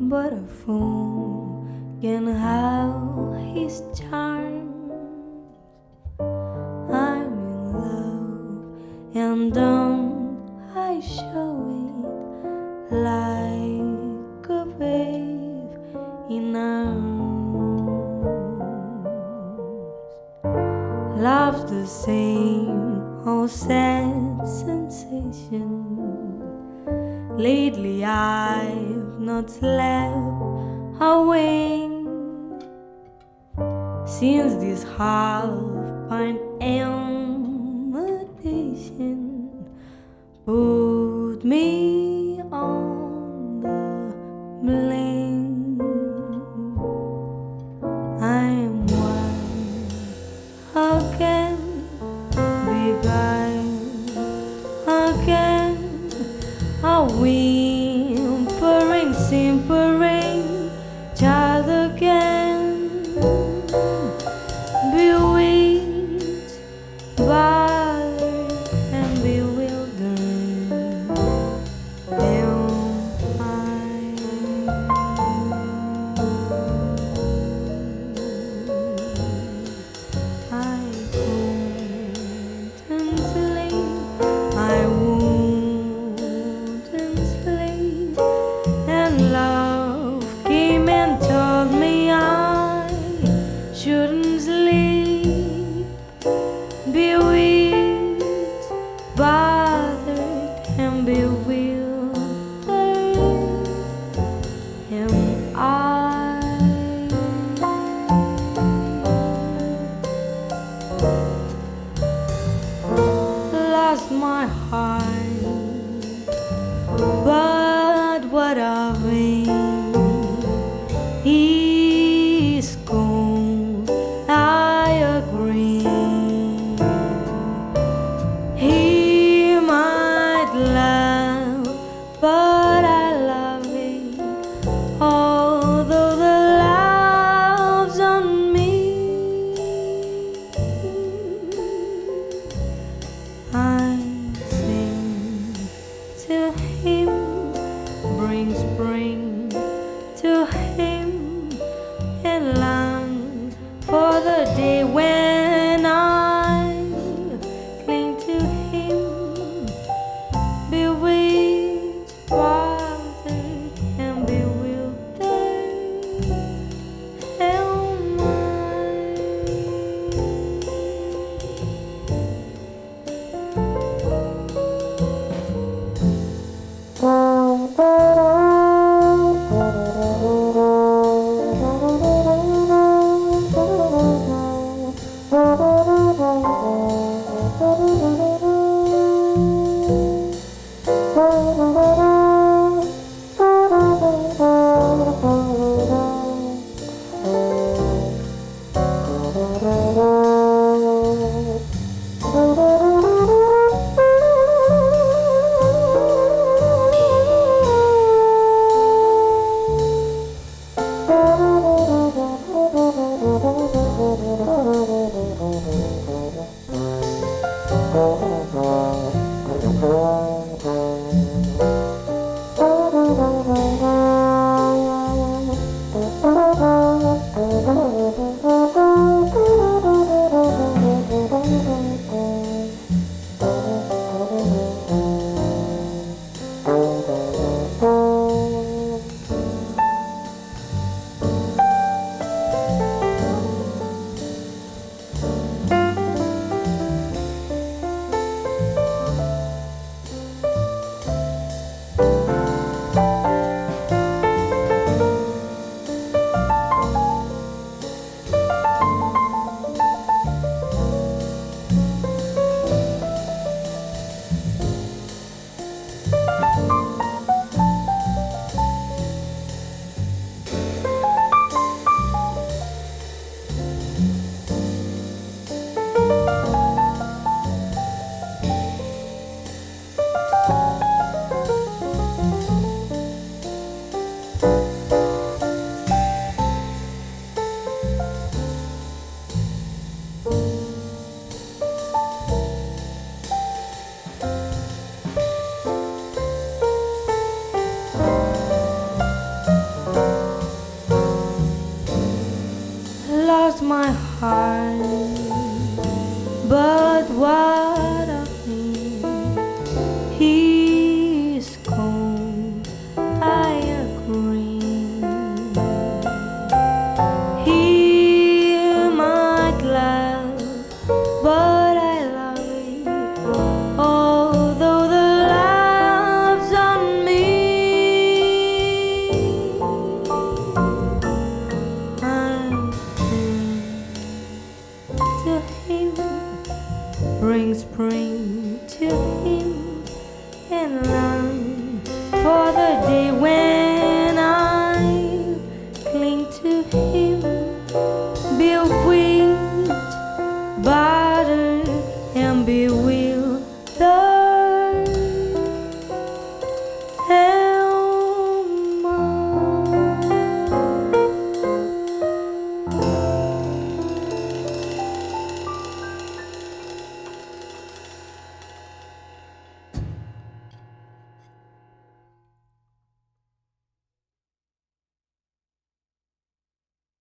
but a fool can have his charm. I'm in love, and don't I show it like a wave in arms? Love's the same old sad sensation. Lately I've not slept a wink since this half-pint invitation put me on the blink. I am one again, beguiled again, a whimpering, simpering child again, bewitched, bothered, and bewildered. Am I couldn't sleep, I wouldn't sleep, and love came and told me I shouldn't sleep. Bewitched, bothered, and bewildered am I. Lost my heart, but what of it is cold, I agree. He might laugh, but I love it, although the laugh's on me. I sing to him, bring spring to him, and long for the day when I cling to him, bewitched, bothered, and bewildered am I. free.